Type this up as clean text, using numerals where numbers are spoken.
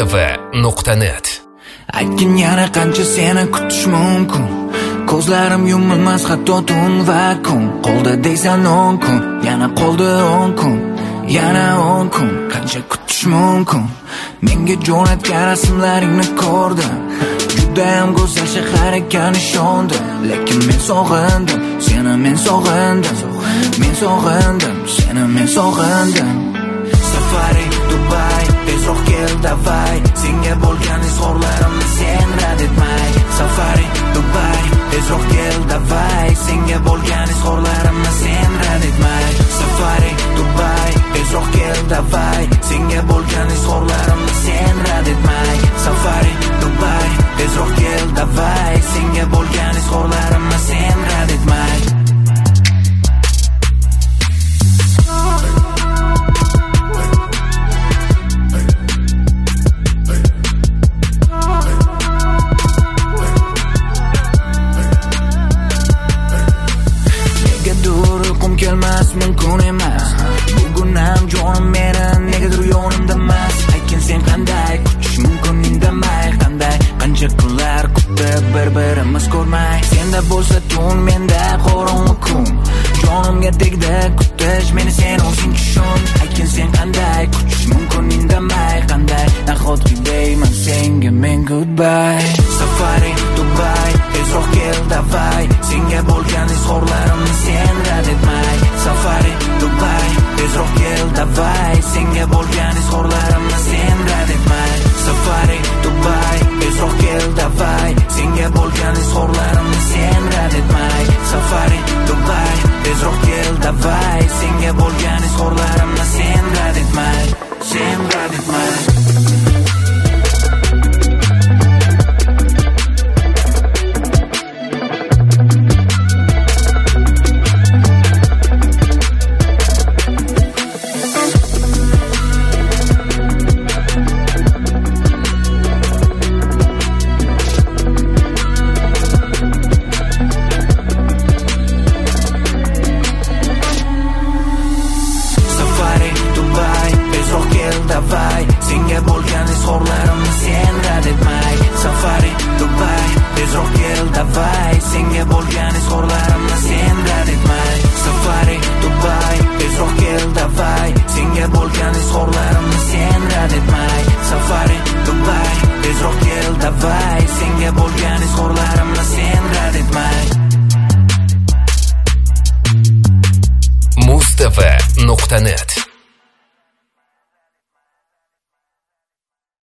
mustafa.net. Aytgin yana qancha seni kutish mumkin. Ko'zlarim yumilmas hatto tun va kun. Qoldi deysan 10 kun, yana qoldi 10 kun, yana 10 kun. Qancha kutish mumkin? Menga jo'natgan rasmlaringni ko'rdim. Judayam go'zal shahar ekan ishondim. Lekin men sog'indim, seni men sog'indim. Men sog'indim, seni men sog'indim. Safari Dubai, tezroq kel davay. Senga bo'lgan izhorlarimni sen rad etmay. Safari Dubai, tezroq kel davay. Senga bo'lgan izhorlarimni sen rad etmay. Safari Dubai, tezroq kel davay. Senga bo'lgan izhorlarimni sen rad etmay. Safari Dubai, tezroq kel davay. Senga bo'lgan izhorlarimni sen rad etmay. Kelmas mumkin emas. Bugun ham jonim meni negadir yonimda emas. Lekin sen qanday kutish mumkin indamay. Qanday qancha kunlar kutib bir-birimiz ko'rmay. Senda bo'lsa tun, menda qorong'i kun. Jonimga tegdi kutish meni sen o'zing tushun. Lekin sen qanday kutish mumkin indamay. Qanday nahotki deyman senga men goodbye. Safari Dubai, tezroq kel davay. Senga bo'lgan izhorlarimni sen rad etmay. Safari Dubai, tezroq kel davay. Senga bo'lgan izhorlarimni sen rad etmay. Safari Dubai, tezroq kel davay. Senga bo'lgan izhorlarimni sen rad etmay. Safari Dubai, tezroq kel davay. Senga bo'lgan izhorlarimni sen rad etmay. Sen rad etmay. Senga bo'lgan izhorlarimni sen rad etmay. Safari Dubai, tezroq kel davay. Senga bo'lgan izhorlarimni sen rad etmay. Safari Dubai, tezroq kel davay. Senga bo'lgan izhorlarimni sen rad etmay. Safari Dubai, tezroq kel davay. Senga bo'lgan izhorlarimni sen rad etmay. mustafa.net